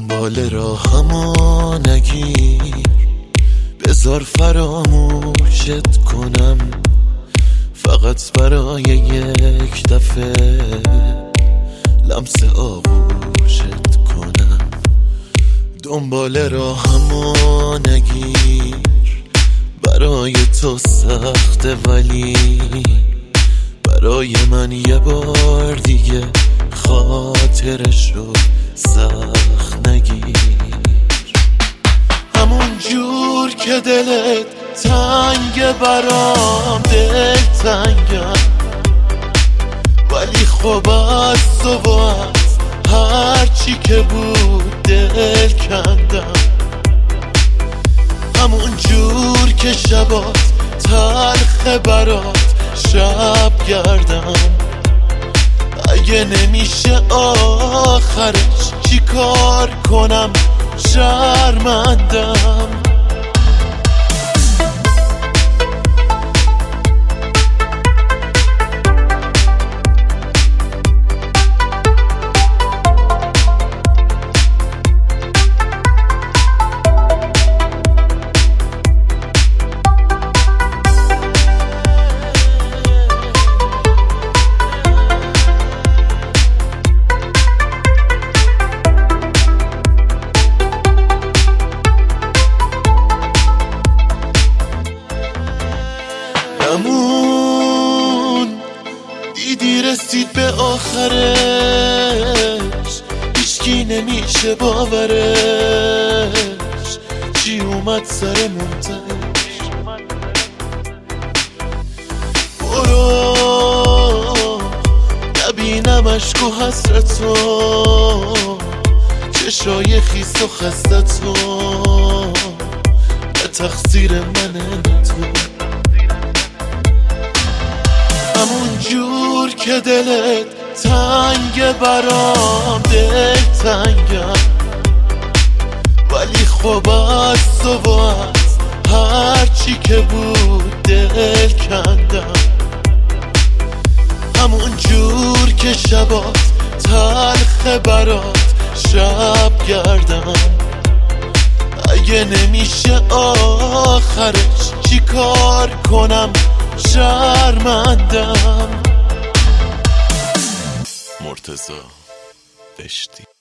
دنبال راهمو نگیر، بذار فراموشت کنم، فقط برای یک دفعه لمس آغوشت کنم. دنبال راهمو نگیر، برای تو سخته ولی برای من یه بار دیگه خاطرشو سخت نگیر. همون جور که دلت تنگ برام دل تنگم، ولی خب از تو و از هرچی که بود دل کندم. همون جور که شبات تلخ برات شب گردم، اگه نمیشه آخرش چی کار کنم؟ شرمندم. دیدی رسید به آخرش، هیچکی نمیشه باورش، چی اومد سر منتش. برو نبینم عشق و حسرتو، چشای خیس و خستتو، به تقصیر منه تو. همون جور که دلت تنگ برام دل تنگم، ولی خب از تو و از هرچی که بود دل کندم. همون جور که شبات تلخ برات شب گردم، اگه نمیشه آخرش چی کار کنم؟ شرمندم. مرتضی دشتی.